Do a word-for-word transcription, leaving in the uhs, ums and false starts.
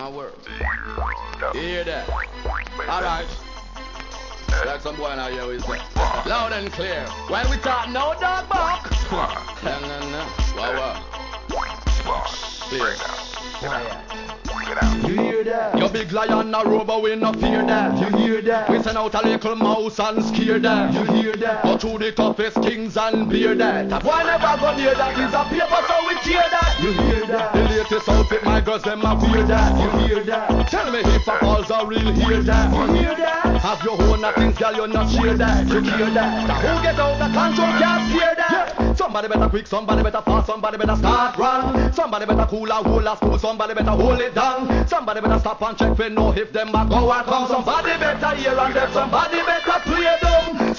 my word. You hear that? Alright. Like some boy now here we say. Loud and clear. When we talk no dog bark. No, no, no. Wow, wow. Clear. You hear that? Your big lion a rover, we no fear that. You hear that? We send out a little mouse and scare that. You hear that? Go through the toughest kings and bear that. Boy never go near that. It's a paper so we tear that. You hear that? The latest outfit my girls them a wear that. You hear that? Tell me if a falls are real hear that. You hear that? Have your own things, girl, you not share that. You hear that? The who get out the control can't scare that. Yeah. Somebody better quick, somebody better fast, somebody better start run. Somebody better cool and hold a school, somebody better hold it down. Somebody better stop and check for know if them a go and come. Somebody better hear and then somebody better play down.